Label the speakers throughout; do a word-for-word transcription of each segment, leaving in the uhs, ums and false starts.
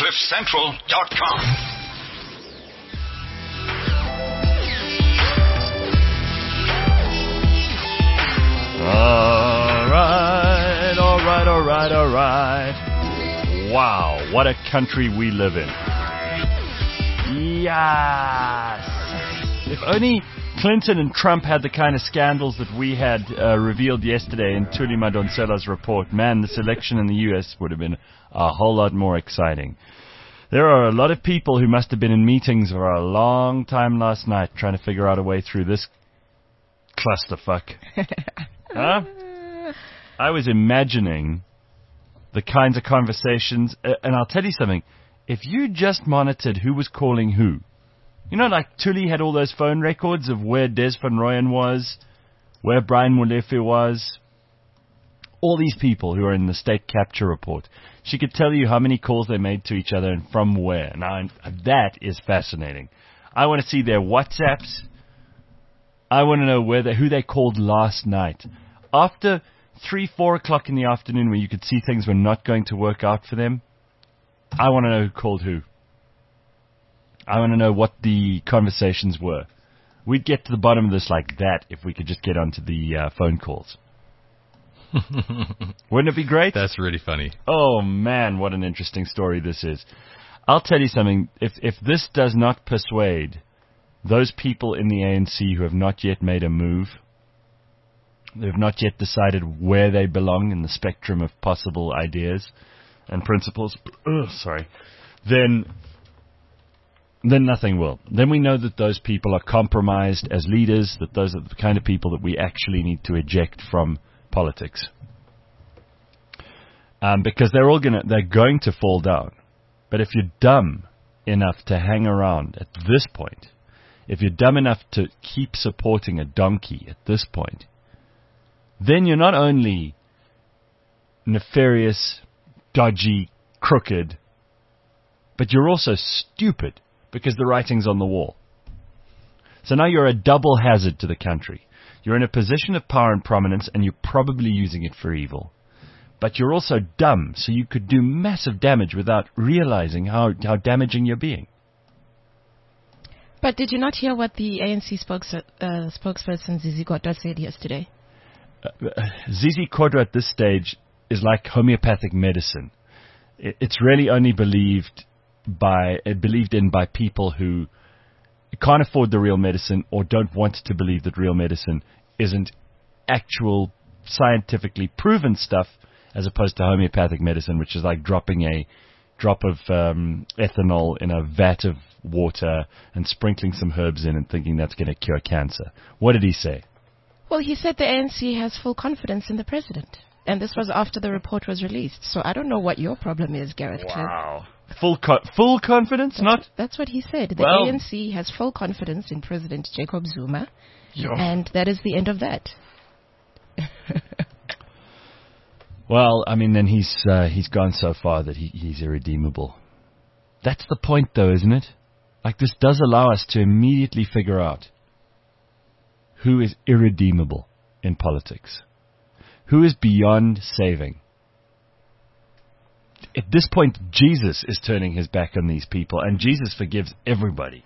Speaker 1: cliff central dot com.
Speaker 2: All right, all right, all right, all right. Wow, what a country we live in. Yes. If only Clinton and Trump had the kind of scandals that we had uh, revealed yesterday in Thuli Madonsela's report, man, this election in the U S would have been a whole lot more exciting. There are a lot of people who must have been in meetings for a long time last night trying to figure out a way through this clusterfuck. Huh? I was imagining the kinds of conversations, uh, and I'll tell you something. If you just monitored who was calling who, you know, like Thuli had all those phone records of where Des van Rooyen was, where Brian Molefe was, all these people who are in the state capture report. She could tell you how many calls they made to each other and from where. Now, that is fascinating. I want to see their WhatsApps. I want to know where they, who they called last night. After three, four o'clock in the afternoon where you could see things were not going to work out for them, I want to know who called who. I want to know what the conversations were. We'd get to the bottom of this like that if we could just get onto the uh, phone calls. Wouldn't it be great?
Speaker 3: That's really funny.
Speaker 2: Oh, man, what an interesting story this is. I'll tell you something. If if this does not persuade those people in the A N C who have not yet made a move, they have not yet decided where they belong in the spectrum of possible ideas and principles, ugh, sorry, then then nothing will. Then we know that those people are compromised as leaders, that those are the kind of people that we actually need to eject from politics. Um, because they're all gonna, they're going to fall down. But if you're dumb enough to hang around at this point, if you're dumb enough to keep supporting a donkey at this point, then you're not only nefarious, dodgy, crooked, but you're also stupid because the writing's on the wall. So now you're a double hazard to the country. You're in a position of power and prominence, and you're probably using it for evil. But you're also dumb, so you could do massive damage without realizing how, how damaging you're being.
Speaker 4: But did you not hear what the A N C spokes, uh, spokesperson Zizi Kodwa said yesterday?
Speaker 2: Uh, Zizi Kodwa at this stage is like homeopathic medicine. It, it's really only believed by uh, believed in by people who can't afford the real medicine or don't want to believe that real medicine isn't actual scientifically proven stuff, as opposed to homeopathic medicine, which is like dropping a drop of um, ethanol in a vat of water and sprinkling some herbs in and thinking that's going to cure cancer. What did he say?
Speaker 4: Well, he said the A N C has full confidence in the president. And this was after the report was released. So I don't know what your problem is, Gareth Cliff.
Speaker 2: Wow. Full co- full confidence?
Speaker 4: That's,
Speaker 2: Not?
Speaker 4: That's what he said. The
Speaker 2: well,
Speaker 4: A N C has full confidence in President Jacob Zuma.
Speaker 2: Yo.
Speaker 4: And that is the end of that.
Speaker 2: Well, I mean, then he's uh, he's gone so far that he, he's irredeemable. That's the point, though, isn't it? Like, this does allow us to immediately figure out who is irredeemable in politics. Who is beyond saving? At this point, Jesus is turning his back on these people, and Jesus forgives everybody.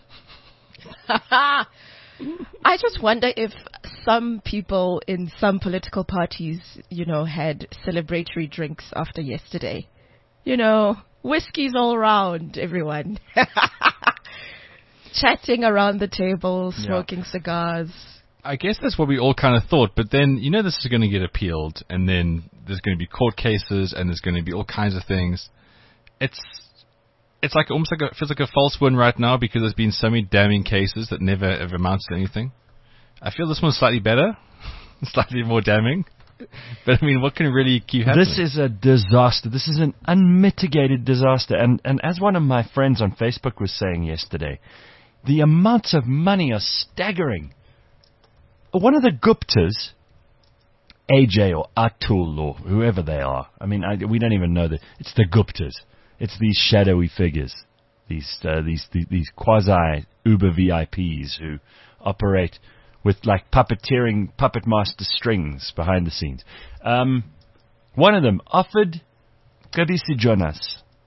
Speaker 4: I just wonder if some people in some political parties, you know, had celebratory drinks after yesterday. You know, whiskies all around, everyone. Chatting around the table, smoking yeah. cigars.
Speaker 3: I guess that's what we all kind of thought, but then, you know, this is going to get appealed, and then there's going to be court cases, and there's going to be all kinds of things. It's it's like almost like a, feels like a false win right now because there's been so many damning cases that never ever amounts to anything. I feel this one's slightly better, slightly more damning. But I mean, what can really keep happening?
Speaker 2: This is a disaster. This is an unmitigated disaster. And and as one of my friends on Facebook was saying yesterday, the amounts of money are staggering. One of the Guptas, A J or Atul or whoever they are, I mean, I, we don't even know that. It's the Guptas. It's these shadowy figures, these uh, these these, these quasi Uber V I Ps who operate with like puppeteering, puppet master strings behind the scenes. Um, one of them offered Kabisi Jonas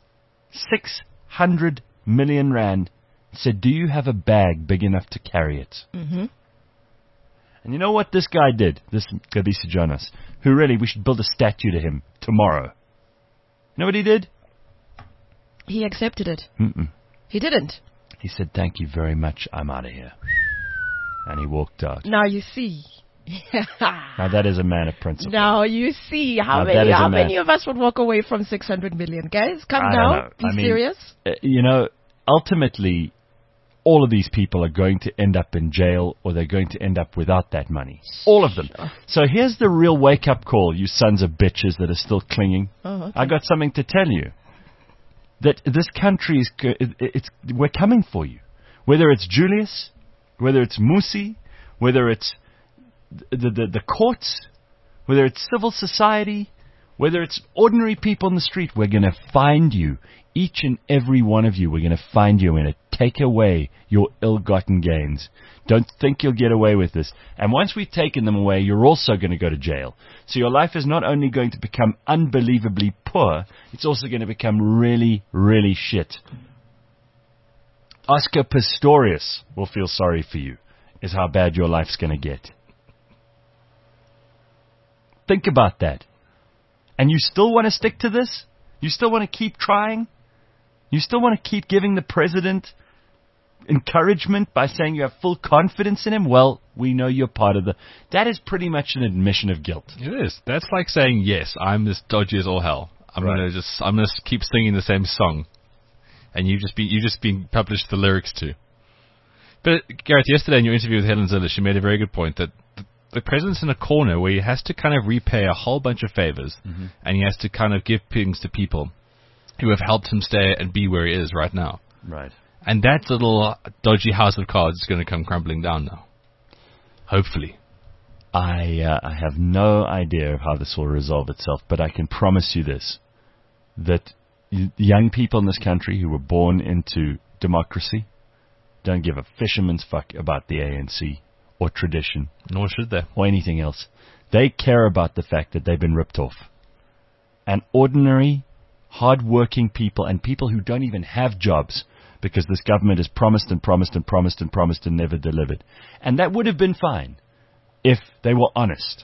Speaker 2: six hundred million rand, said, do you have a bag big enough to carry it?
Speaker 4: Mm-hmm.
Speaker 2: And you know what this guy did, this Gabisa Jonas, who really, we should build a statue to him tomorrow. You know what he did?
Speaker 4: He accepted it.
Speaker 2: Mm-mm.
Speaker 4: He didn't.
Speaker 2: He said, thank you very much, I'm out of here. And he walked out.
Speaker 4: Now you see.
Speaker 2: Now that is a man of principle.
Speaker 4: Now you see how
Speaker 2: Now that
Speaker 4: many
Speaker 2: is a
Speaker 4: how
Speaker 2: man-
Speaker 4: many of us would walk away from six hundred million, guys? Come
Speaker 2: I don't
Speaker 4: now,
Speaker 2: know.
Speaker 4: be
Speaker 2: I mean,
Speaker 4: serious.
Speaker 2: Uh, you know, ultimately, all of these people are going to end up in jail or they're going to end up without that money. All of them. So here's the real wake-up call, you sons of bitches that are still clinging.
Speaker 4: Oh, okay.
Speaker 2: I got something to tell you. That this country is, go- it- it's, we're coming for you. Whether it's Julius, whether it's Musi, whether it's the, the, the courts, whether it's civil society, whether it's ordinary people in the street, we're going to find you. Each and every one of you, we're going to find you. We're going to take away your ill-gotten gains. Don't think you'll get away with this. And once we've taken them away, you're also going to go to jail. So your life is not only going to become unbelievably poor, it's also going to become really, really shit. Oscar Pistorius will feel sorry for you, is how bad your life's going to get. Think about that. And you still want to stick to this? You still want to keep trying? You still want to keep giving the president encouragement by saying you have full confidence in him? Well, we know you're part of the... That is pretty much an admission of guilt.
Speaker 3: It is. That's like saying, yes, I'm as dodgy as all hell. I'm
Speaker 2: Right.
Speaker 3: gonna just, I'm gonna keep singing the same song, and you just be, you just been published the lyrics to. But Gareth, yesterday in your interview with Helen Ziller, she made a very good point that the, the president's in a corner where he has to kind of repay a whole bunch of favors,
Speaker 2: Mm-hmm.
Speaker 3: and he has to kind of give things to people who have helped him stay and be where he is right now.
Speaker 2: Right.
Speaker 3: And that little dodgy house of cards is going to come crumbling down now. Hopefully.
Speaker 2: I uh, I have no idea of how this will resolve itself, but I can promise you this, that y- young people in this country who were born into democracy don't give a fisherman's fuck about the A N C or tradition
Speaker 3: Nor should they.
Speaker 2: or anything else. They care about the fact that they've been ripped off. And ordinary, hard-working people and people who don't even have jobs because this government has promised and promised and promised and promised and never delivered. And that would have been fine if they were honest.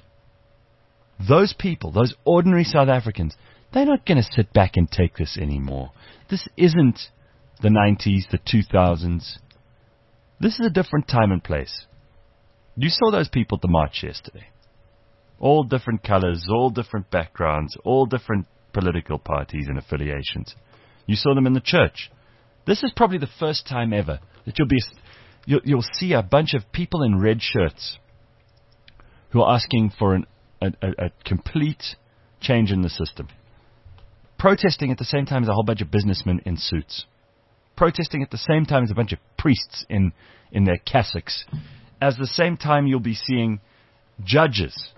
Speaker 2: Those people, those ordinary South Africans, they're not going to sit back and take this anymore. This isn't the nineties, the two thousands. This is a different time and place. You saw those people at the march yesterday. All different colors, all different backgrounds, all different political parties and affiliations. You saw them in the church. This is probably the first time ever that you'll be, you'll, you'll see a bunch of people in red shirts who are asking for an, a, a, a complete change in the system. Protesting at the same time as a whole bunch of businessmen in suits. Protesting at the same time as a bunch of priests in, in their cassocks. At the same time you'll be seeing judges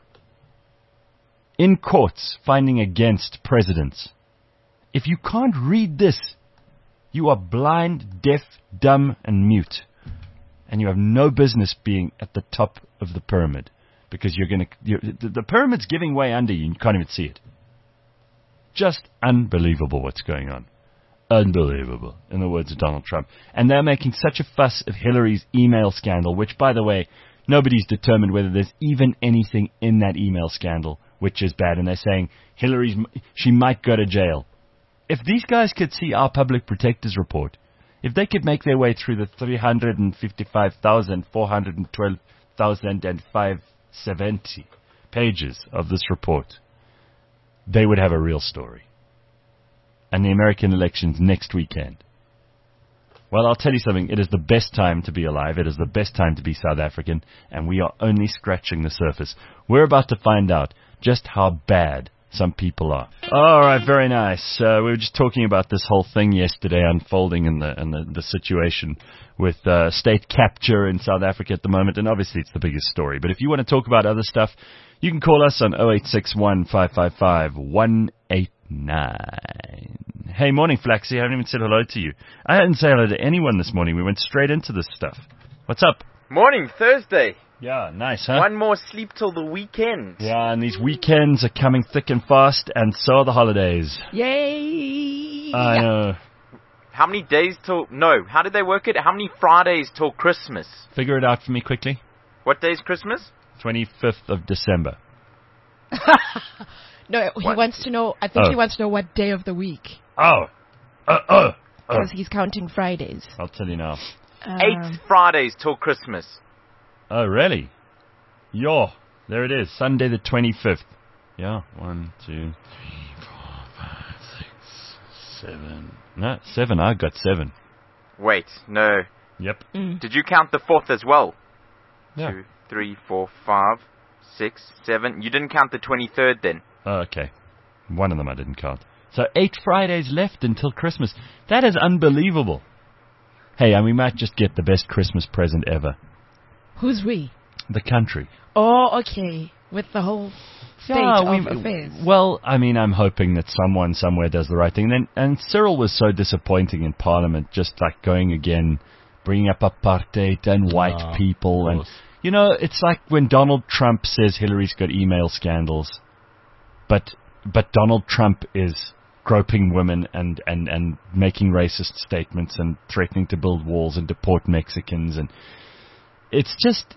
Speaker 2: in courts finding against presidents. If you can't read this, you are blind, deaf, dumb, and mute. And you have no business being at the top of the pyramid. Because you're going to... The, the pyramid's giving way under you and you can't even see it. Just unbelievable what's going on. Unbelievable, in the words of Donald Trump. And they're making such a fuss of Hillary's email scandal, which, by the way, nobody's determined whether there's even anything in that email scandal which is bad. And they're saying Hillary's, she might go to jail. If these guys could see our public protector's report, if they could make their way through the three hundred fifty-five thousand four hundred twelve thousand five hundred seventy pages of this report, they would have a real story. And the American elections next weekend. Well, I'll tell you something. It is the best time to be alive. It is the best time to be South African. And we are only scratching the surface. We're about to find out just how bad some people are. All right, very nice. Uh, we were just talking about this whole thing yesterday unfolding in the in the, the situation with uh, state capture in South Africa at the moment. And obviously it's the biggest story. But if you want to talk about other stuff, you can call us on oh eight six one, five five five, one eight nine. Hey, morning, Flaxy. I haven't even said hello to you. I didn't say hello to anyone this morning. We went straight into this stuff. What's up?
Speaker 5: Morning, Thursday.
Speaker 2: Yeah, nice, huh?
Speaker 5: One more sleep till the weekend.
Speaker 2: Yeah, and these weekends are coming thick and fast, and so are the holidays.
Speaker 4: Yay!
Speaker 2: I know.
Speaker 5: How many days till... No, how did they work it? How many Fridays till Christmas?
Speaker 2: Figure it out for me quickly.
Speaker 5: What day is Christmas?
Speaker 2: twenty-fifth of December.
Speaker 4: No, he
Speaker 5: What?
Speaker 4: wants to know, I think
Speaker 2: Oh.
Speaker 4: he wants to know what day of the week.
Speaker 2: Oh. Uh, oh.
Speaker 4: Because he's counting Fridays.
Speaker 2: I'll tell you now.
Speaker 4: Um,
Speaker 5: Eight Fridays till Christmas.
Speaker 2: Oh, really? Yo, there it is. Sunday the twenty-fifth. Yeah, one, two, three, four, five, six, seven. No, seven. I got seven.
Speaker 5: Wait, no.
Speaker 2: Yep.
Speaker 4: mm.
Speaker 5: Did you count the fourth as well?
Speaker 2: Yeah.
Speaker 5: Two, three, four, five, six, seven. You didn't count the twenty-third then.
Speaker 2: Oh, okay. One of them I didn't count. So eight Fridays left until Christmas. That is unbelievable. Hey, and we might just get the best Christmas present ever.
Speaker 4: Who's we?
Speaker 2: The country.
Speaker 4: Oh, okay. With the whole state
Speaker 2: Yeah,
Speaker 4: of
Speaker 2: we-
Speaker 4: affairs.
Speaker 2: Well, I mean, I'm hoping that someone somewhere does the right thing. Then, and Cyril was so disappointing in Parliament, just like going again, bringing up apartheid and white
Speaker 3: Ah,
Speaker 2: people,
Speaker 3: of
Speaker 2: and
Speaker 3: course.
Speaker 2: you know, it's like when Donald Trump says Hillary's got email scandals, but but Donald Trump is groping women and, and, and making racist statements and threatening to build walls and deport Mexicans, and it's just.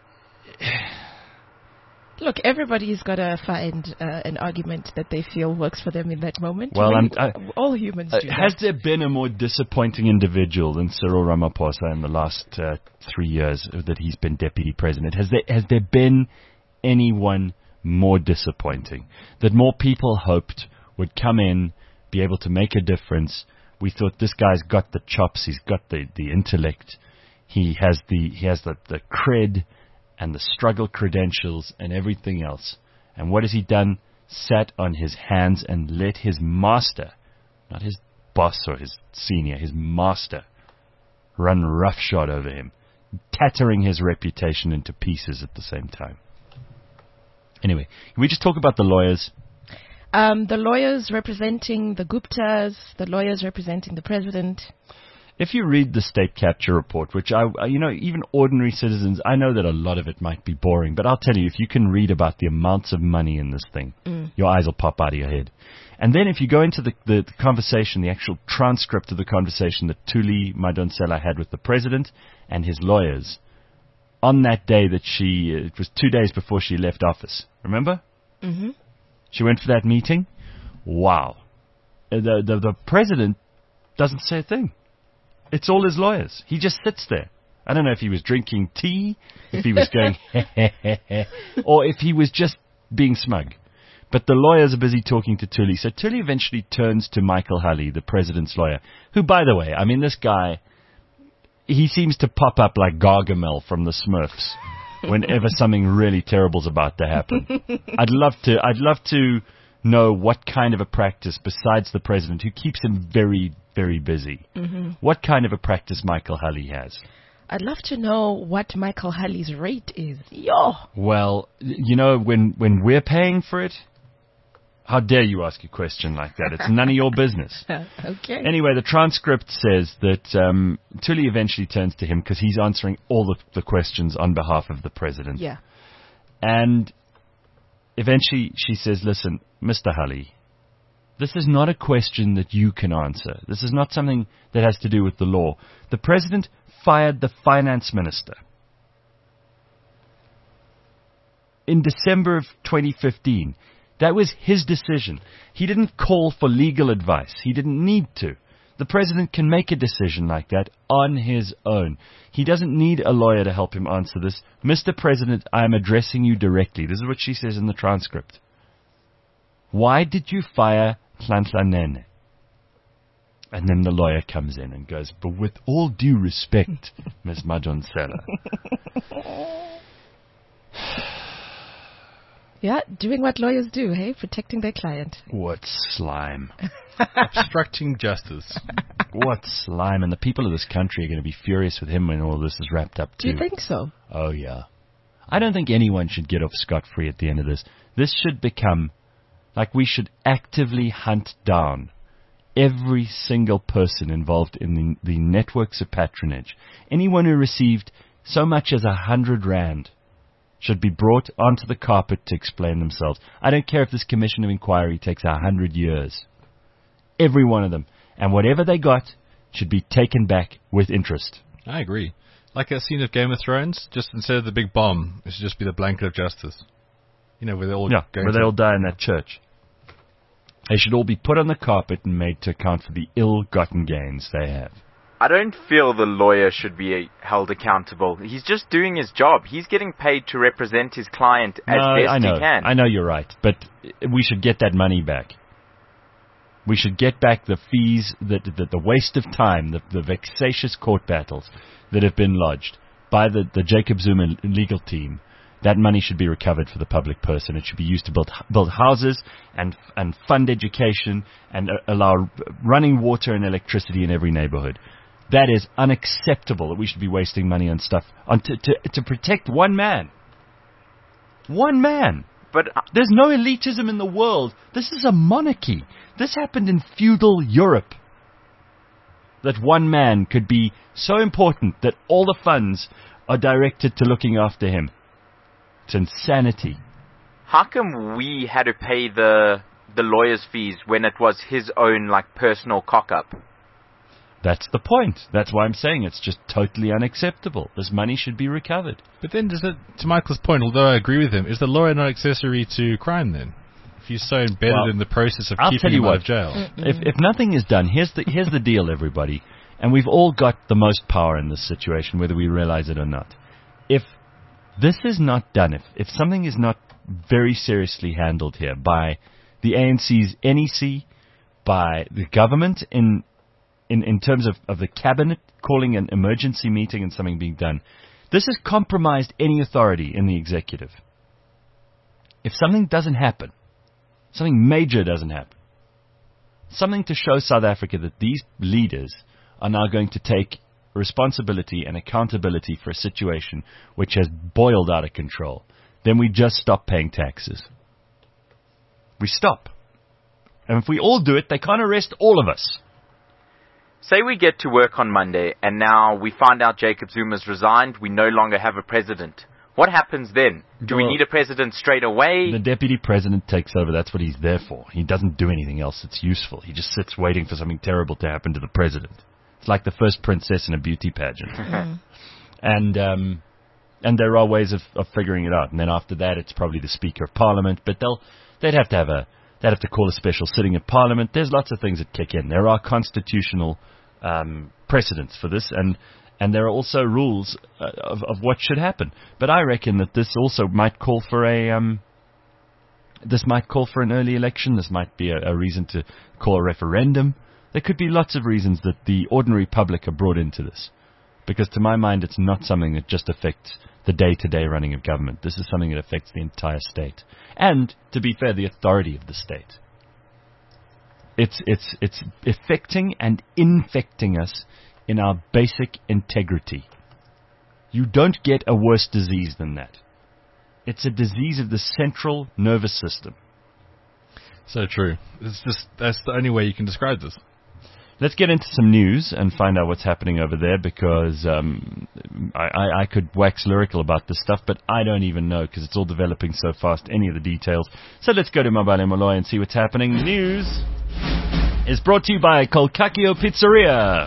Speaker 4: Look, everybody's got to find uh, an argument that they feel works for them in that moment.
Speaker 2: Well,
Speaker 4: We-
Speaker 2: I'm- I-
Speaker 4: all humans
Speaker 2: Uh,
Speaker 4: do
Speaker 2: has
Speaker 4: that.
Speaker 2: there been a more disappointing individual than Cyril Ramaphosa in the last uh, three years that he's been deputy president? Has there has there been anyone more disappointing that more people hoped would come in, be able to make a difference? We thought this guy's got the chops, he's got the, the intellect, he has the he has the, the cred and the struggle credentials and everything else. And what has he done? Sat on his hands and let his master, not his boss or his senior, his master, run roughshod over him, tattering his reputation into pieces at the same time. Anyway, can we just talk about the lawyers?
Speaker 4: Um, the lawyers representing the Guptas, the lawyers representing the president.
Speaker 2: If you read the state capture report, which I, I- you know, even ordinary citizens, I know that a lot of it might be boring, but I'll tell you, if you can read about the amounts of money in this thing, your eyes will pop out of your head. And then if you go into the, the, the conversation, the actual transcript of the conversation that Thuli Madonsela had with the president and his lawyers on that day that she, it was two days before she left office. Remember?
Speaker 4: Mm-hmm.
Speaker 2: She went for that meeting. Wow. Uh, The, the, the president doesn't say a thing. It's all his lawyers. He just sits there. I don't know if he was drinking tea, if he was going, or if he was just being smug. But the lawyers are busy talking to Thuli. So Thuli eventually turns to Michael Hulley, the president's lawyer, who, by the way, I mean, this guy, he seems to pop up like Gargamel from the Smurfs whenever something really terrible's about to happen. I'd love to, I'd love to know what kind of a practice, besides the president, who keeps him very, very busy,
Speaker 4: Mm-hmm.
Speaker 2: what kind of a practice Michael Hulley has.
Speaker 4: I'd love to know what Michael Hulley's rate is. Yo!
Speaker 2: Well, you know, when, when we're paying for it, how dare you ask a question like that? It's none of your business.
Speaker 4: Okay.
Speaker 2: Anyway, the transcript says that um, Thuli eventually turns to him because he's answering all the, the questions on behalf of the president.
Speaker 4: Yeah.
Speaker 2: And eventually she says, listen, Mister Hulley, this is not a question that you can answer. This is not something that has to do with the law. The president fired the finance minister in December of twenty fifteen. That was his decision. He didn't call for legal advice. He didn't need to. The president can make a decision like that on his own. He doesn't need a lawyer to help him answer this. Mister President, I am addressing you directly. This is what she says in the transcript. Why did you fire Nhlanhla Nene? And then the lawyer comes in and goes, but with all due respect, Miz Madonsela.
Speaker 4: Yeah, doing what lawyers do, hey? Protecting their client.
Speaker 2: What slime.
Speaker 3: Obstructing justice.
Speaker 2: What slime. And the people of this country are going to be furious with him when all this is wrapped up
Speaker 4: Do
Speaker 2: too.
Speaker 4: you think so?
Speaker 2: Oh, yeah. I don't think anyone should get off scot-free at the end of this. This should become, like we should actively hunt down every single person involved in the, the networks of patronage. Anyone who received so much as a hundred rand should be brought onto the carpet to explain themselves. I don't care if this commission of inquiry takes a hundred years. Every one of them. And whatever they got, should be taken back with interest.
Speaker 3: I agree. Like a scene of Game of Thrones, just instead of the big bomb, it should just be the blanket of justice. You know, where they all
Speaker 2: Yeah,
Speaker 3: go
Speaker 2: where
Speaker 3: to-
Speaker 2: they all die in that church. They should all be put on the carpet and made to account for the ill-gotten gains they have.
Speaker 5: I don't feel the lawyer should be held accountable. He's just doing his job. He's getting paid to represent his client as
Speaker 2: No,
Speaker 5: best
Speaker 2: I know,
Speaker 5: he can.
Speaker 2: I know you're right, but we should get that money back. We should get back the fees, the, the, the waste of time, the, the vexatious court battles that have been lodged by the, the Jacob Zuma legal team. That money should be recovered for the public purse, and it should be used to build build houses and and fund education and uh, allow running water and electricity in every neighborhood. That is unacceptable that we should be wasting money on stuff on to, to, to protect one man. One man.
Speaker 5: But uh,
Speaker 2: There's no elitism in the world. This is a monarchy. This happened in feudal Europe. That one man could be so important that all the funds are directed to looking after him. It's insanity.
Speaker 5: how come we had to pay the the lawyer's fees when it was his own like personal cock-up?
Speaker 2: That's the point. That's why I'm saying it's just totally unacceptable. This money should be recovered.
Speaker 3: But then, does it, to Michael's point, although I agree with him, is the lawyer not accessory to crime then? If he's so embedded
Speaker 2: Well,
Speaker 3: in the process of
Speaker 2: I'll
Speaker 3: keeping
Speaker 2: tell you
Speaker 3: him out
Speaker 2: what.
Speaker 3: of jail.
Speaker 2: If if nothing is done, here's the here's the deal, everybody. And we've all got the most power in this situation, whether we realize it or not. If this is not done, if if something is not very seriously handled here by the A N C's N E C, by the government in in, in terms of, of the cabinet calling an emergency meeting and something being done, this has compromised any authority in the executive. If something doesn't happen, something major doesn't happen, something to show South Africa that these leaders are now going to take responsibility and accountability for a situation which has boiled out of control, then we just stop paying taxes. We stop. And if we all do it, they can't arrest all of us.
Speaker 5: Say we get to work on Monday and now we find out Jacob Zuma's resigned, we no longer have a president. What happens then? Do we
Speaker 2: Well,
Speaker 5: need a president straight away?
Speaker 2: The deputy president takes over. That's what he's there for. He doesn't do anything else that's useful. He just sits waiting for something terrible to happen to the president. It's like the first princess in a beauty pageant. And um, and there are ways of, of figuring it out. And then after that, it's probably the Speaker of Parliament. But they'll they'd have to have a they'd have to call a special sitting of Parliament. There's lots of things that kick in. There are constitutional um, precedents for this, and and there are also rules uh, of of what should happen. But I reckon that this also might call for a um, this might call for an early election. This might be a, a reason to call a referendum. There could be lots of reasons that the ordinary public are brought into this. Because to my mind, it's not something that just affects the day-to-day running of government. This is something that affects the entire state. And, to be fair, the authority of the state. It's, it's, it's affecting and infecting us in our basic integrity. You don't get a worse disease than that. It's a disease of the central nervous system.
Speaker 3: So true. It's just, that's the only way you can describe this.
Speaker 2: Let's get into some news and find out what's happening over there, because um, I, I, I could wax lyrical about this stuff, but I don't even know because it's all developing so fast, any of the details. So let's go to Mabale Molloy and see what's happening. The news is brought to you by Kolkakio Pizzeria.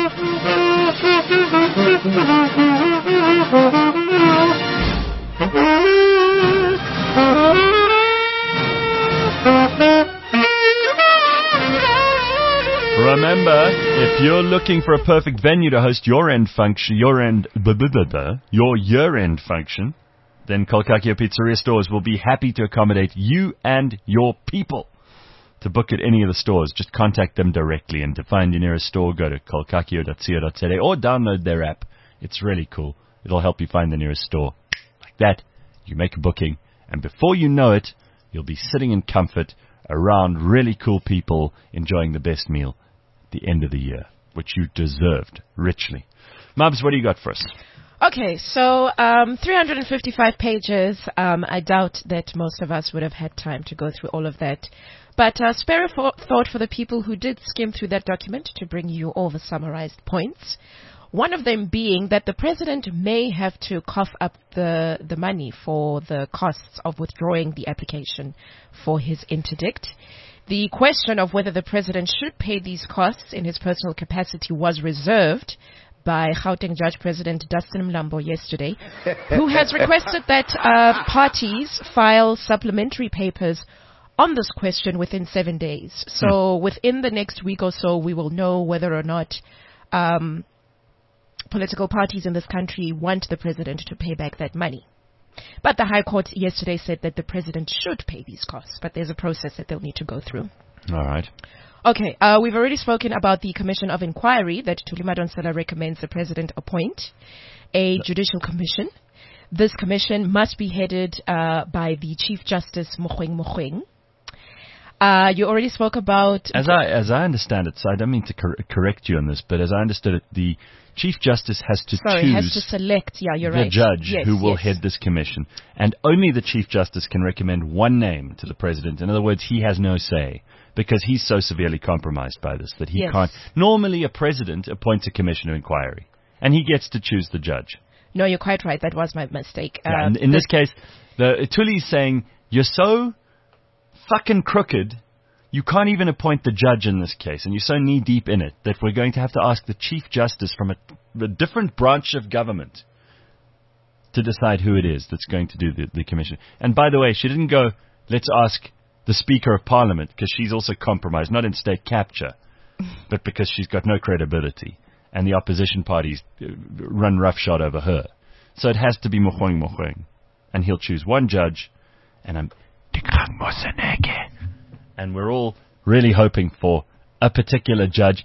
Speaker 2: Remember, if you're looking for a perfect venue to host your end function, your end, blah, blah, blah, blah, your year-end function, then Kolkakio Pizzeria stores will be happy to accommodate you and your people. To book at any of the stores, just contact them directly, and to find your nearest store, go to kolkakio dot co dot za or download their app. It's really cool. It'll help you find the nearest store. Like that, you make a booking, and before you know it, you'll be sitting in comfort around really cool people enjoying the best meal at the end of the year, which you deserved richly. Mubs, what do you got for us?
Speaker 4: Okay, so um, three hundred fifty-five pages. Um, I doubt that most of us would have had time to go through all of that. But uh, spare a fo- thought for the people who did skim through that document to bring you all the summarized points. One of them being that the president may have to cough up the, the money for the costs of withdrawing the application for his interdict. The question of whether the president should pay these costs in his personal capacity was reserved by Gauteng Judge President Dustin Mlambo yesterday, who has requested that uh, parties file supplementary papers on this question within seven days. So hmm. within the next week or so, we will know whether or not um, political parties in this country want the president to pay back that money. But the High Court yesterday said that the president should pay these costs, but there's a process that they'll need to go through.
Speaker 2: All right.
Speaker 4: Okay, uh, we've already spoken about the Commission of Inquiry that Thuli Madonsela recommends the president appoint, a judicial commission. This commission must be headed uh, by the Chief Justice Mogoeng Mogoeng. Uh, you already spoke about...
Speaker 2: As I as I understand it, so I don't mean to cor- correct you on this, but as I understood it, the Chief Justice has to
Speaker 4: Sorry,
Speaker 2: choose
Speaker 4: has to select, yeah, you're
Speaker 2: the
Speaker 4: right.
Speaker 2: judge
Speaker 4: yes,
Speaker 2: who will
Speaker 4: yes.
Speaker 2: head this commission. And only the Chief Justice can recommend one name to the President. In other words, he has no say, because he's so severely compromised by this that he
Speaker 4: Yes.
Speaker 2: can't... Normally, a President appoints a Commission of Inquiry, and he gets to choose the judge.
Speaker 4: No, you're quite right. That was my mistake.
Speaker 2: Yeah,
Speaker 4: Uh,
Speaker 2: in in this case, the Thuli's saying, you're so fucking crooked... You can't even appoint the judge in this case, and you're so knee-deep in it that we're going to have to ask the Chief Justice from a, a different branch of government to decide who it is that's going to do the, the commission. And by the way, she didn't go, let's ask the Speaker of Parliament, because she's also compromised, not in state capture, but because she's got no credibility, and the opposition parties run roughshod over her. So it has to be Mogoeng Mogoeng, and he'll choose one judge, and I'm... And we're all really hoping for a particular judge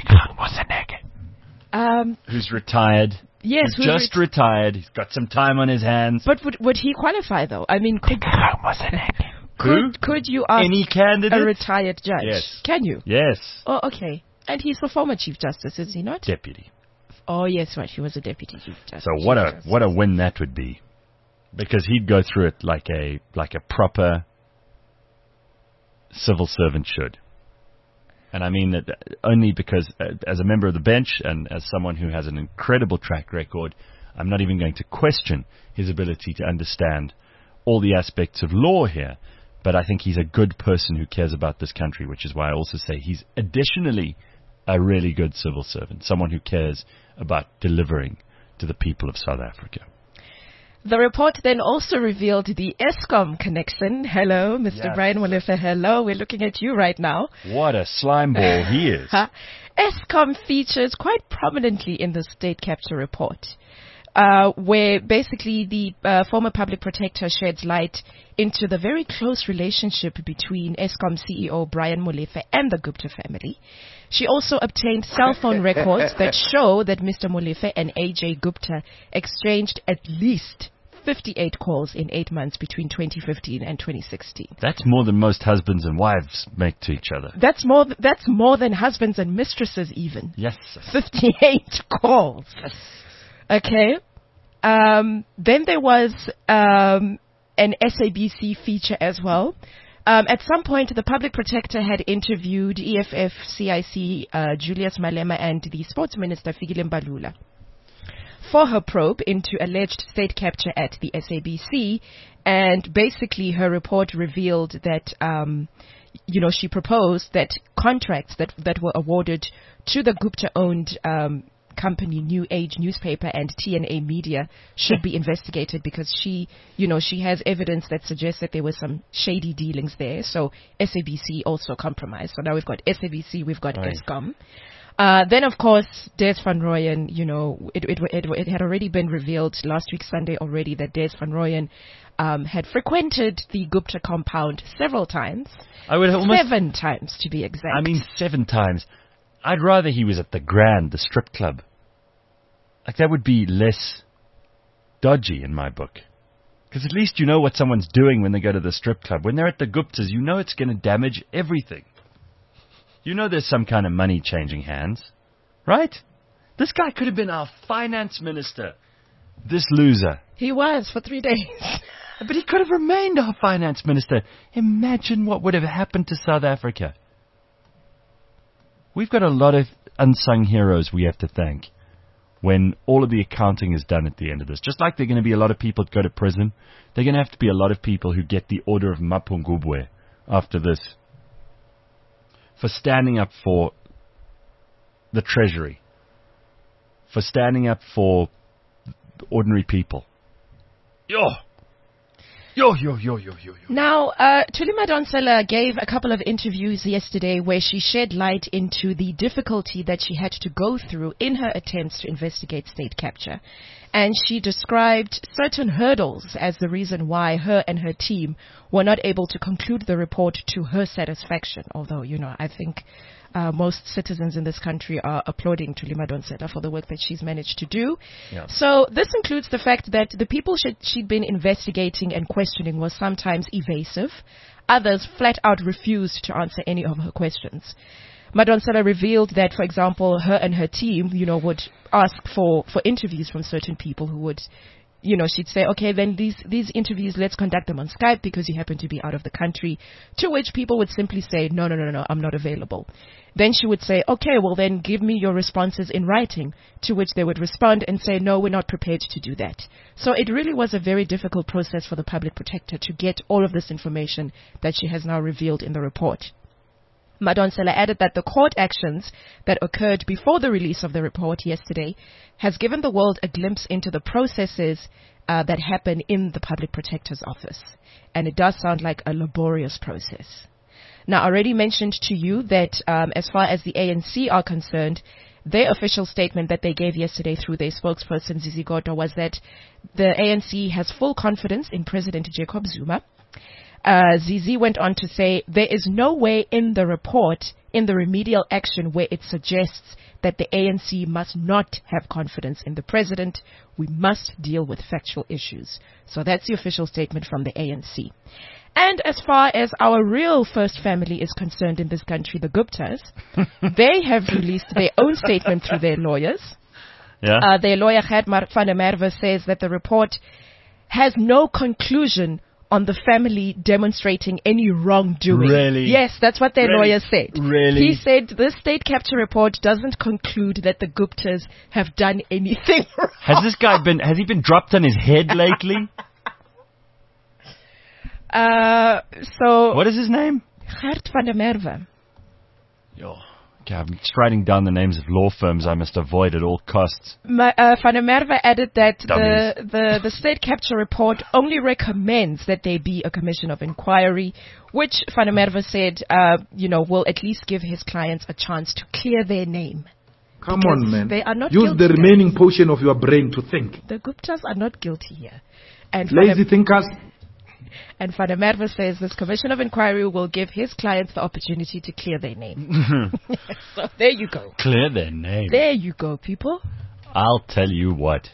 Speaker 4: um,
Speaker 2: who's retired.
Speaker 4: Yes,
Speaker 2: who's just ret- retired. He's got some time on his hands.
Speaker 4: But would would he qualify, though? I mean, could could, could you ask
Speaker 2: Any candidate?
Speaker 4: a retired judge?
Speaker 2: Yes.
Speaker 4: Can you?
Speaker 2: Yes.
Speaker 4: Oh, okay. And he's the former Chief Justice, is he not?
Speaker 2: Deputy.
Speaker 4: Oh, yes, right. He was a Deputy Chief Justice.
Speaker 2: So what
Speaker 4: Chief
Speaker 2: a
Speaker 4: Justice.
Speaker 2: what a win that would be, because he'd go through it like a like a proper civil servant should. And I mean that only because uh, as a member of the bench and as someone who has an incredible track record, I'm not even going to question his ability to understand all the aspects of law here. But I think he's a good person who cares about this country, which is why I also say he's additionally a really good civil servant, someone who cares about delivering to the people of South Africa.
Speaker 4: The report then also revealed the Eskom connection. Hello, Mister
Speaker 2: Yes.
Speaker 4: Brian Molefe. Hello, we're looking at you right now.
Speaker 2: What a slime ball he is.
Speaker 4: Eskom features quite prominently in the state capture report, uh, where basically the uh, former public protector sheds light into the very close relationship between Eskom C E O Brian Molefe and the Gupta family. She also obtained cell phone records that show that Mister Molefe and A J Gupta exchanged at least fifty-eight calls in eight months between twenty fifteen and twenty sixteen.
Speaker 2: That's more than most husbands and wives make to each other.
Speaker 4: That's more. Th- that's more than husbands and mistresses even.
Speaker 2: Yes.
Speaker 4: fifty-eight calls. Okay. Um, then there was um, an S A B C feature as well. Um, at some point, the public protector had interviewed E F F C I C uh, Julius Malema and the sports minister Fikile Mbalula for her probe into alleged state capture at the S A B C, and basically her report revealed that, um, you know, she proposed that contracts that that were awarded to the Gupta-owned um, company New Age newspaper and T N A Media should be investigated because she, you know, she has evidence that suggests that there were some shady dealings there. So S A B C also compromised. So now we've got S A B C, we've got
Speaker 2: Right.
Speaker 4: Eskom. Uh, then, of course, Des van Rooyen, you know, it, it, it, it had already been revealed last week Sunday already that Des van Rooyen um, had frequented the Gupta compound several times.
Speaker 2: I would almost,
Speaker 4: Seven times, to be exact.
Speaker 2: I mean, seven times. I'd rather he was at the Grand, the strip club. Like, that would be less dodgy in my book. Because at least you know what someone's doing when they go to the strip club. When they're at the Guptas, you know it's going to damage everything. You know there's some kind of money changing hands. Right? This guy could have been our finance minister. This loser.
Speaker 4: He was for three days.
Speaker 2: But he could have remained our finance minister. Imagine what would have happened to South Africa. We've got a lot of unsung heroes we have to thank when all of the accounting is done at the end of this. Just like there are going to be a lot of people that go to prison, there are going to have to be a lot of people who get the Order of Mapungubwe after this. for standing up for the Treasury, for standing up for ordinary people. Yo! Yo, yo, yo, yo, yo, yo.
Speaker 4: Now, uh, Thuli Madonsela gave a couple of interviews yesterday where she shed light into the difficulty that she had to go through in her attempts to investigate state capture. And she described certain hurdles as the reason why her and her team were not able to conclude the report to her satisfaction. Although, you know, I think uh, most citizens in this country are applauding Thuli Madonsela for the work that she's managed to do.
Speaker 2: Yeah.
Speaker 4: So this includes the fact that the people she, she'd been investigating and questioning were sometimes evasive. Others flat out refused to answer any of her questions. Madonsela revealed that, for example, her and her team, you know, would ask for, for interviews from certain people who would, you know, she'd say, okay, then these, these interviews, let's conduct them on Skype because you happen to be out of the country, to which people would simply say, no, no, no, no, I'm not available. Then she would say, okay, well then give me your responses in writing, to which they would respond and say, no, we're not prepared to do that. So it really was a very difficult process for the public protector to get all of this information that she has now revealed in the report. Madonsela added that the court actions that occurred before the release of the report yesterday has given the world a glimpse into the processes uh, that happen in the public protector's office. And it does sound like a laborious process. Now, I already mentioned to you that um, as far as the A N C are concerned, their official statement that they gave yesterday through their spokesperson, Zizi Kodwa, was that the A N C has full confidence in President Jacob Zuma. Uh, Zizi went on to say there is no way in the report, in the remedial action, where it suggests that the A N C must not have confidence in the president. We must deal with factual issues. So that's the official statement from the A N C. And as far as our real first family is concerned in this country, the Guptas, they have released their own statement through their lawyers.
Speaker 2: Yeah.
Speaker 4: Uh, their lawyer, Gert van der Merwe, says that the report has no conclusion on the family demonstrating any wrongdoing.
Speaker 2: Really?
Speaker 4: Yes, that's what their
Speaker 2: Really?
Speaker 4: lawyer said.
Speaker 2: Really?
Speaker 4: He said this state capture report doesn't conclude that the Guptas have done anything wrong.
Speaker 2: Has this guy been, has he been dropped on his head lately?
Speaker 4: Uh, so...
Speaker 2: What is his name?
Speaker 4: Gert van der Merwe.
Speaker 2: Yo. Okay, I'm just writing down the names of law firms I must avoid at all costs.
Speaker 4: Ma, uh, Van der Merwe added that the,
Speaker 2: Dummies.
Speaker 4: the, the state capture report only recommends that there be a commission of inquiry, which Van der Merwe said, uh, you know, will at least give his clients a chance to clear their name.
Speaker 6: Come
Speaker 4: Because
Speaker 6: on, man.
Speaker 4: they are not
Speaker 6: Use
Speaker 4: guilty.
Speaker 6: the remaining portion of your brain to think.
Speaker 4: The Guptas are not guilty here. And Van
Speaker 6: Lazy
Speaker 4: der,
Speaker 6: thinkers.
Speaker 4: and Van der Merwe says this commission of inquiry will give his clients the opportunity to clear their name. So there you go.
Speaker 2: Clear their name.
Speaker 4: There you go, people.
Speaker 2: I'll tell you what.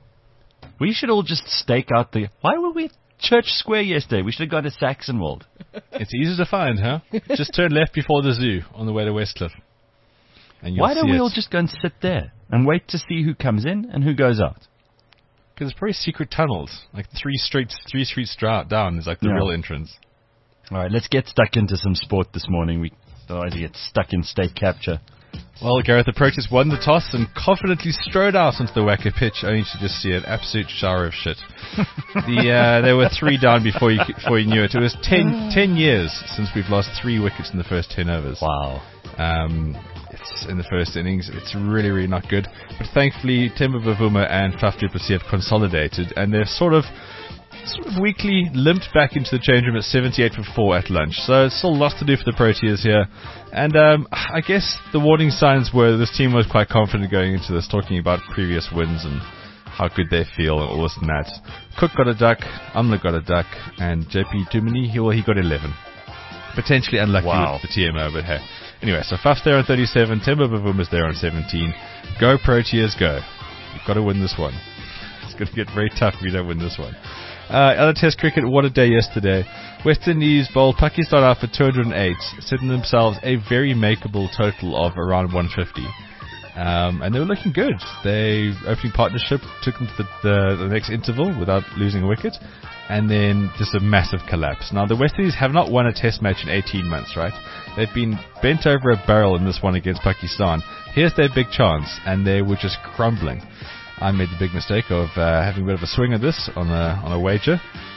Speaker 2: We should all just stake out the... Why were we at Church Square yesterday? We should have gone to Saxonwold.
Speaker 3: It's easy to find, huh? Just turn left before the zoo on the way to Westcliff. And you'll
Speaker 2: Why don't
Speaker 3: see
Speaker 2: we
Speaker 3: it.
Speaker 2: all just go and sit there and wait to see who comes in and who goes out?
Speaker 3: Because it's probably secret tunnels. Like three streets, three streets dra- down is like the
Speaker 2: Yeah.
Speaker 3: real entrance.
Speaker 2: All right, let's get stuck into some sport this morning. We otherwise we get stuck in state capture.
Speaker 3: Well, Gareth, the Proteas won the toss and confidently strode out onto the Wacker pitch, only to just see an absolute shower of shit. the uh, There were three down before you before you knew it. It was ten, ten years since we've lost three wickets in the first ten overs.
Speaker 2: Wow.
Speaker 3: Um, it's in the first innings. It's really, really not good. But thankfully, Temba Bavuma and Faf du Plessis have consolidated, and they've sort of sort of weakly limped back into the change room at seventy-eight for four at lunch. So it's still lots to do for the Proteas here. And um, I guess the warning signs were this team was quite confident going into this, talking about previous wins and how good they feel and all this and that. Cook got a duck, Amla got a duck, and J P Dumini, he, well, he got eleven. Potentially unlucky
Speaker 2: Wow.
Speaker 3: with the T M O, but hey. Anyway, so Faf's there on thirty-seven, Temba Bavuma's there on seventeen. Go Proteas, go. You've got to win this one. It's going to get very tough if you don't win this one. Uh, other Test cricket, what a day yesterday. West Indies bowled Pakistan out for two hundred eight, setting themselves a very makeable total of around one fifty. Um, and they were looking good. They opening partnership took them to the, the, the next interval without losing a wicket, and then just a massive collapse. Now the West Indies have not won a Test match in eighteen months, right? They've been bent over a barrel in this one against Pakistan. Here's their big chance, and they were just crumbling. I made the big mistake of uh, having a bit of a swing at this on a on a wager,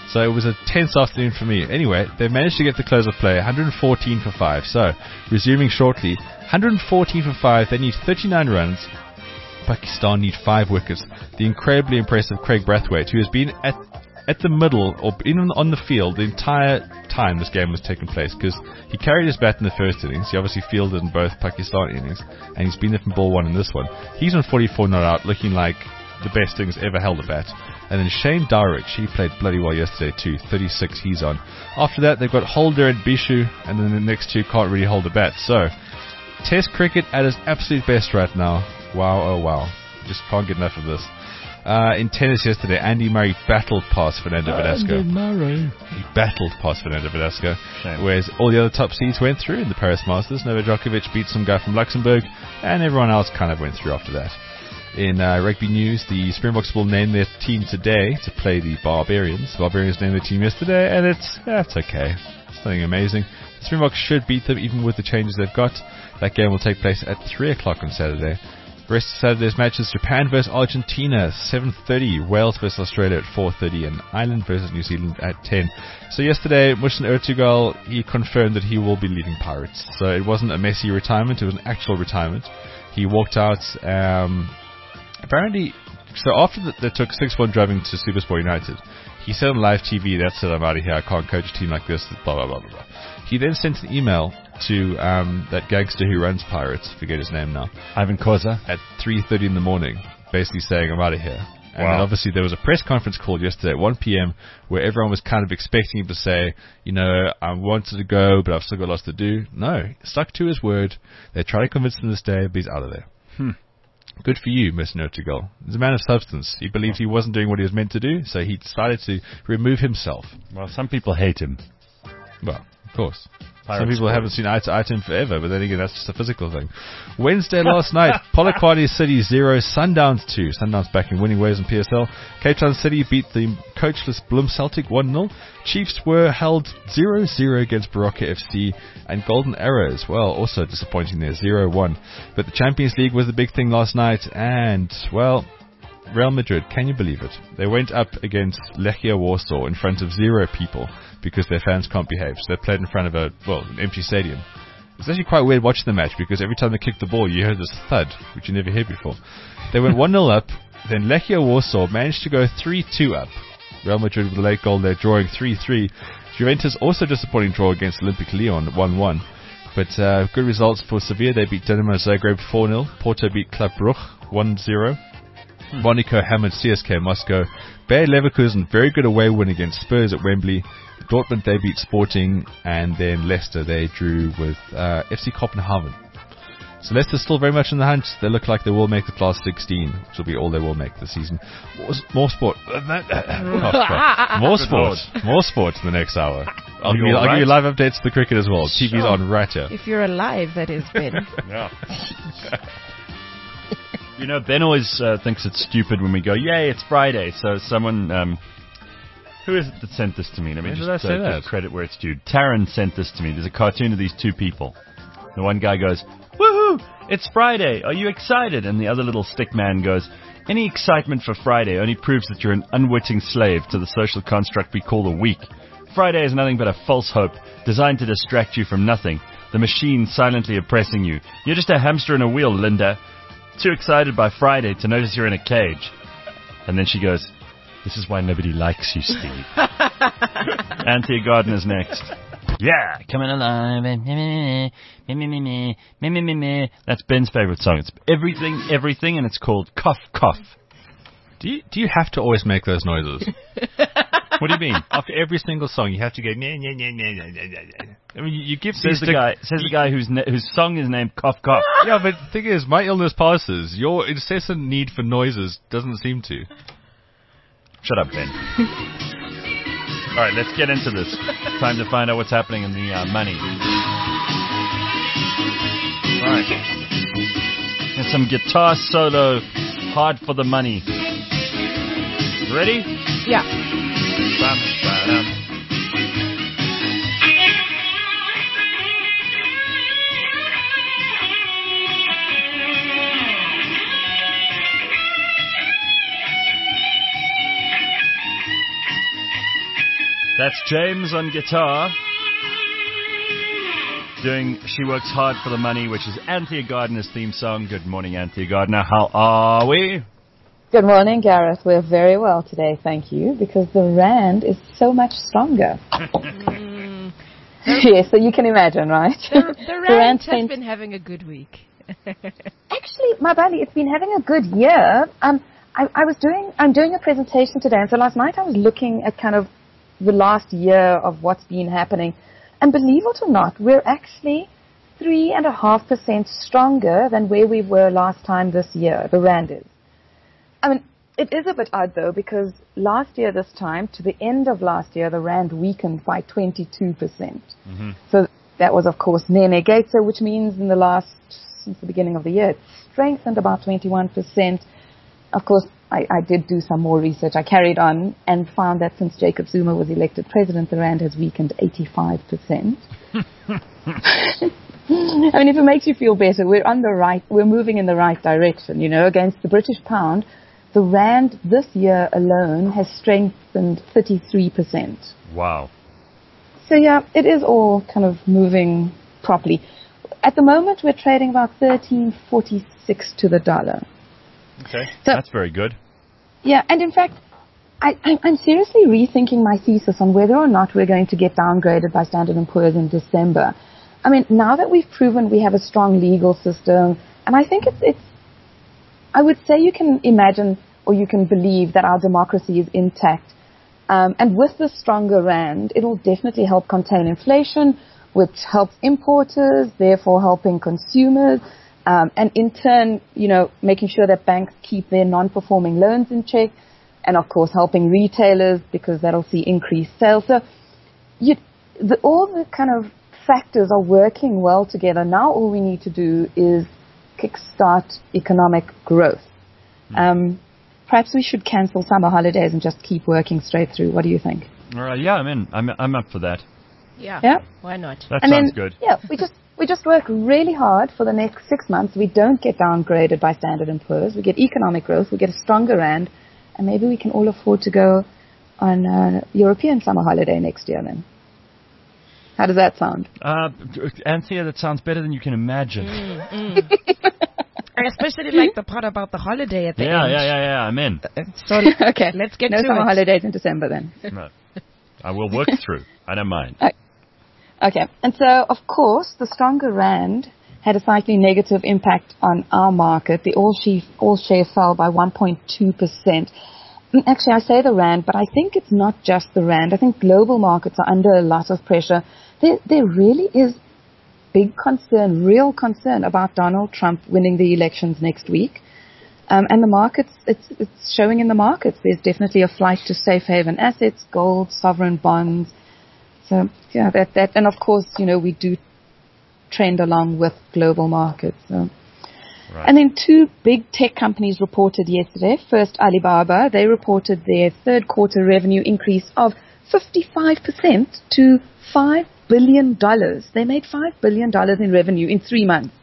Speaker 3: So it was a tense afternoon for me. Anyway, they managed to get the close of play, one hundred fourteen for five. So, resuming shortly, one hundred fourteen for five. They need thirty-nine runs. Pakistan need five wickets. The incredibly impressive Craig Brathwaite, who has been at at the middle or even on the field the entire time this game was taking place, because he carried his bat in the first innings. He obviously fielded in both Pakistan innings, and he's been there from ball one in this one. He's on forty-four not out, looking like the best things ever held a bat. And then Shane Dowrich, he played bloody well yesterday too. thirty-six he's on. After that, they've got Holder and Bishu, and then the next two can't really hold a bat. So, Test cricket at its absolute best right now. Wow, oh wow. Just can't get enough of this. Uh, in tennis yesterday, Andy Murray battled past Fernando Verdasco.
Speaker 2: Andy Murray.
Speaker 3: He battled past Fernando Verdasco.
Speaker 2: Shame.
Speaker 3: Whereas all the other top seeds went through in the Paris Masters. Novak Djokovic beat some guy from Luxembourg, and everyone else kind of went through after that. In uh, rugby news, the Springboks will name their team today to play the Barbarians. The Barbarians named their team yesterday, and it's, yeah, it's okay. It's nothing amazing. The Springboks should beat them, even with the changes they've got. That game will take place at three o'clock on Saturday. The rest of Saturday's matches: Japan versus Argentina, seven thirty. Wales versus Australia at four thirty. And Ireland versus New Zealand at ten. So yesterday, Mushin Ertugal, he confirmed that he will be leaving Pirates. So it wasn't a messy retirement, it was an actual retirement. He walked out, um, apparently, so after the, they took six one driving to Supersport United, he said on live T V, that's it, I'm out of here, I can't coach a team like this, blah, blah, blah, blah, blah. He then sent an email to um, that gangster who runs Pirates, forget his name now,
Speaker 2: Ivan Koza.
Speaker 3: at three thirty in the morning, basically saying, I'm out of here. And
Speaker 2: Wow.
Speaker 3: then obviously there was a press conference called yesterday at one p.m. where everyone was kind of expecting him to say, you know, I wanted to go, but I've still got lots to do. No, he stuck to his word. They tried to convince him to stay, but he's out of there.
Speaker 2: Hmm.
Speaker 3: Good for you, Mister Nertigal. He's a man of substance. He believed he wasn't doing what he was meant to do, so he decided to remove himself.
Speaker 2: Well, some people hate him.
Speaker 3: Well, of course.
Speaker 2: Pirate
Speaker 3: Some people
Speaker 2: sport.
Speaker 3: haven't seen eye to eye to him forever, but then again, that's just a physical thing. Wednesday last night, Polokwane City zero, Sundowns two. Sundowns back in winning ways in P S L. Cape Town City beat the coachless Bloem Celtic one nil. Chiefs were held zero zero against Baroka F C, and Golden Arrow as well, also disappointing there, zero one. But the Champions League was the big thing last night, and, well, Real Madrid, can you believe it? They went up against Lechia Warsaw in front of zero people because their fans can't behave. So they played in front of a, well, an empty stadium. It's actually quite weird watching the match because every time they kicked the ball, you heard this thud, which you never heard before. They went one nil up, then Lechia Warsaw managed to go three two up. Real Madrid with a late goal there, drawing three three. Juventus also disappointing draw against Olympic Lyon, one one. But uh, good results for Sevilla. They beat Dinamo Zagreb four nil. Porto beat Club Brugge one zero. Monaco hammered C S K Moscow. Bayer Leverkusen, very good away win against Spurs at Wembley. Dortmund, they beat Sporting. And then Leicester, they drew with uh, F C Copenhagen. So Leicester's still very much in the hunt. They look like they will make the class sixteen, which will be all they will make this season. More, more sport. more sport. More sport in the next hour. I'll, give you, I'll give you live updates to the cricket as well. T V's
Speaker 4: Sure.
Speaker 3: on right here.
Speaker 4: If you're alive, that is, Ben.
Speaker 2: Yeah. You know, Ben always uh, thinks it's stupid when we go, yay, it's Friday. So someone, um, who is it that sent this to me? Let me
Speaker 3: When
Speaker 2: just
Speaker 3: did I say
Speaker 2: uh,
Speaker 3: that?
Speaker 2: give credit where it's due. Taryn sent this to me. There's a cartoon of these two people. The one guy goes, woohoo, it's Friday. Are you excited? And the other little stick man goes, any excitement for Friday only proves that you're an unwitting slave to the social construct we call the week. Friday is nothing but a false hope designed to distract you from nothing. The machine silently oppressing you. You're just a hamster in a wheel, Linda. Too excited by Friday to notice you're in a cage. And then she goes, this is why nobody likes you, Steve. Anthea Gardner's next. Yeah, coming alive. That's Ben's favorite song. It's everything, everything, and it's called Cough, Cough.
Speaker 3: Do you, do you have to always make those noises?
Speaker 2: What do you mean?
Speaker 3: After every single song, you have to go. Nah, nah, nah, nah, nah, nah, nah. I mean, you, you give
Speaker 2: Says
Speaker 3: these
Speaker 2: the
Speaker 3: to-
Speaker 2: guy. Says the guy whose ne- whose song is named Cough, Cough.
Speaker 3: Yeah, but the thing is, my illness passes. Your incessant need for noises doesn't seem to.
Speaker 2: Shut up, Ben. All right, let's get into this. Time to find out what's happening in the uh, money. All right. And some guitar solo, hard for the money. Ready?
Speaker 4: Yeah.
Speaker 2: Bum, ba-dum. That's James on guitar. Doing She Works Hard for the Money, which is Anthea Gardner's theme song. Good morning, Anthea Gardner. How are we?
Speaker 7: Good morning, Gareth. We're very well today, thank you, because the rand is so much stronger.
Speaker 4: Mm.
Speaker 7: Yes, so you can imagine, right?
Speaker 4: The, the
Speaker 7: The
Speaker 4: rand has
Speaker 7: spent-
Speaker 4: been having a good week.
Speaker 7: Actually, my buddy, it's been having a good year. Um, I, I was doing, I'm doing a presentation today, and so last night I was looking at kind of the last year of what's been happening, and believe it or not, we're actually three and a half percent stronger than where we were last time this year. The rand is. I mean, it is a bit odd though, because last year this time, to the end of last year, the rand weakened by twenty-two percent.
Speaker 2: Mm-hmm.
Speaker 7: So that was, of course, Nene Gatso, which means in the last, since the beginning of the year, it strengthened about twenty-one percent. Of course, I, I did do some more research. I carried on and found that since Jacob Zuma was elected president, the rand has weakened eighty-five percent. I mean, if it makes you feel better, we're on the right, we're moving in the right direction, you know, against the British pound. The rand this year alone has strengthened thirty-three percent.
Speaker 2: Wow.
Speaker 7: So yeah, it is all kind of moving properly. At the moment, we're trading about thirteen forty-six to the dollar.
Speaker 2: Okay,
Speaker 7: So-
Speaker 2: that's very good.
Speaker 7: Yeah, and in fact, I, I, I'm seriously rethinking my thesis on whether or not we're going to get downgraded by Standard and Poor's in December. I mean, now that we've proven we have a strong legal system, and I think it's, it's I would say you can imagine or you can believe that our democracy is intact. Um, and with the stronger rand, it'll definitely help contain inflation, which helps importers, therefore helping consumers, um, and in turn, you know, making sure that banks keep their non-performing loans in check, and of course helping retailers because that'll see increased sales. So you, the, all the kind of factors are working well together. Now all we need to do is kickstart economic growth. Um, perhaps we should cancel summer holidays and just keep working straight through. What do you think?
Speaker 2: All right, yeah, I'm in. I'm I'm up for that.
Speaker 4: Yeah.
Speaker 7: Yeah?
Speaker 4: Why not?
Speaker 2: That
Speaker 7: and
Speaker 2: sounds
Speaker 7: then,
Speaker 2: good.
Speaker 7: Yeah, we just we just work really hard for the next six months. We don't get downgraded by Standard and Poor's. We get economic growth. We get a stronger rand, and maybe we can all afford to go on a European summer holiday next year. Then, how does that sound?
Speaker 2: Uh, Anthea, that sounds better than you can imagine.
Speaker 4: Mm, mm. I especially like the part about the holiday at the
Speaker 2: Yeah,
Speaker 4: end.
Speaker 2: yeah, yeah, yeah. I'm in.
Speaker 4: So
Speaker 7: Okay,
Speaker 4: let's get
Speaker 7: no
Speaker 4: to
Speaker 7: summer
Speaker 4: it.
Speaker 7: holidays in December then.
Speaker 2: No. I will work through. I don't mind.
Speaker 7: Okay, and so, of course, the stronger rand had a slightly negative impact on our market. The all share, all share fell by one point two percent. Actually, I say the rand, but I think it's not just the rand. I think global markets are under a lot of pressure. There, there really is big concern, real concern about Donald Trump winning the elections next week. Um, and the markets, it's, it's showing in the markets. There's definitely a flight to safe haven assets, gold, sovereign bonds. So, yeah, that, that, and of course, you know, we do trend along with global markets. So.
Speaker 2: Right.
Speaker 7: And then two big tech companies reported yesterday. First, Alibaba. They reported their third quarter revenue increase of fifty-five percent to five billion dollars. They made five billion dollars in revenue in three months.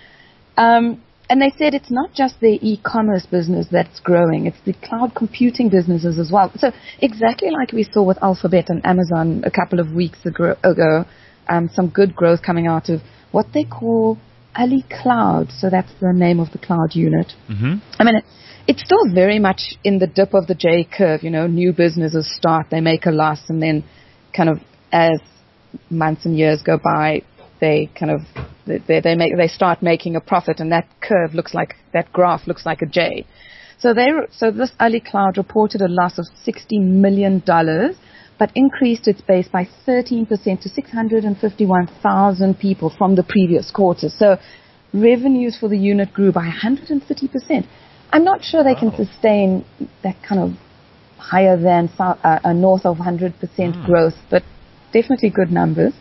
Speaker 7: Um, and they said it's not just their e-commerce business that's growing. It's the cloud computing businesses as well. So exactly like we saw with Alphabet and Amazon a couple of weeks ago, ago um, some good growth coming out of what they call Ali Cloud. So that's the name of the cloud unit.
Speaker 2: Mm-hmm.
Speaker 7: I mean, it, it's still very much in the dip of the J curve. You know, new businesses start, they make a loss, and then kind of as months and years go by, they kind of they they make they start making a profit, and that curve looks like that graph looks like a J. So they so this Ali Cloud reported a loss of sixty million dollars, but increased its base by thirteen percent to six hundred fifty-one thousand people from the previous quarter. So revenues for the unit grew by one hundred thirty percent. I'm not sure they can sustain that kind of higher than uh, a north of one hundred percent mm. growth, but definitely good numbers.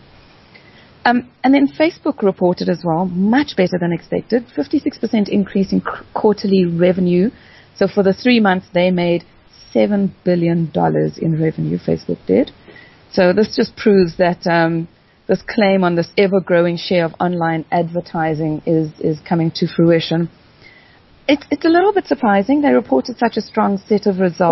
Speaker 7: Um, and then Facebook reported as well, much better than expected, fifty-six percent increase in c- quarterly revenue. So for the three months, they made seven billion dollars in revenue, Facebook did. So this just proves that um, this claim on this ever-growing share of online advertising is, is coming to fruition. It's, it's a little bit surprising. They reported such a strong set of results.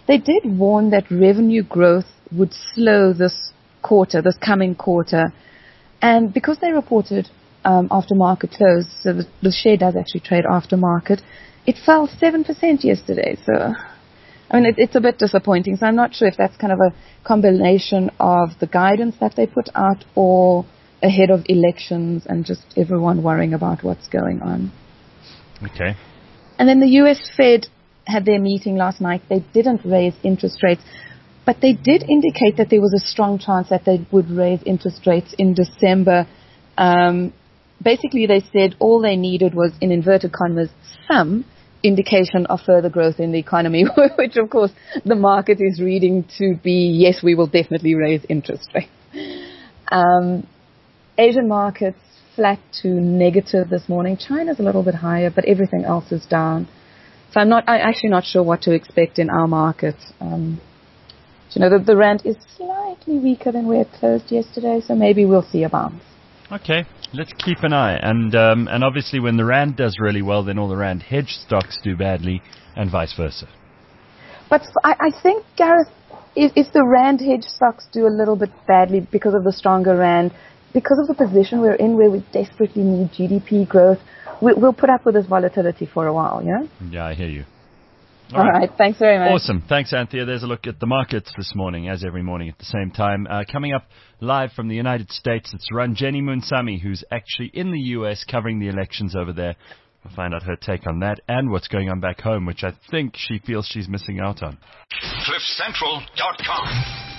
Speaker 7: they did warn that revenue growth would slow this quarter, this coming quarter. And because they reported um, after market close, so the, the share does actually trade after market, it fell seven percent yesterday. So, I mean, it, it's a bit disappointing. So I'm not sure if that's kind of a combination of the guidance that they put out or ahead of elections and just everyone worrying about what's going on.
Speaker 2: Okay.
Speaker 7: And then the U S Fed had their meeting last night. They didn't raise interest rates, but they did indicate that there was a strong chance that they would raise interest rates in December. Um, basically, they said all they needed was, in inverted commas, some indication of further growth in the economy, which, of course, the market is reading to be, yes, we will definitely raise interest rates. Um, Asian markets flat to negative this morning. China's a little bit higher, but everything else is down. So I'm not, I'm actually not sure what to expect in our markets. Um, you know, the, the rand is slightly weaker than where it closed yesterday, so maybe we'll see a bounce.
Speaker 2: Okay, let's keep an eye. And um, and obviously when the rand does really well, then all the rand hedge stocks do badly, and vice versa.
Speaker 7: But I, I think, Gareth, if, if the rand hedge stocks do a little bit badly because of the stronger rand, because of the position we're in where we desperately need G D P growth, we, we'll put up with this volatility for a while, yeah?
Speaker 2: Yeah, I hear you.
Speaker 7: All, All right. right, thanks very much.
Speaker 2: Awesome. Thanks, Anthea. There's a look at the markets this morning, as every morning at the same time. Uh, coming up live from the United States, it's Ranjeni Munsami, who's actually in the U S covering the elections over there. We'll find out her take on that and what's going on back home, which I think she feels she's missing out on.
Speaker 1: cliff central dot com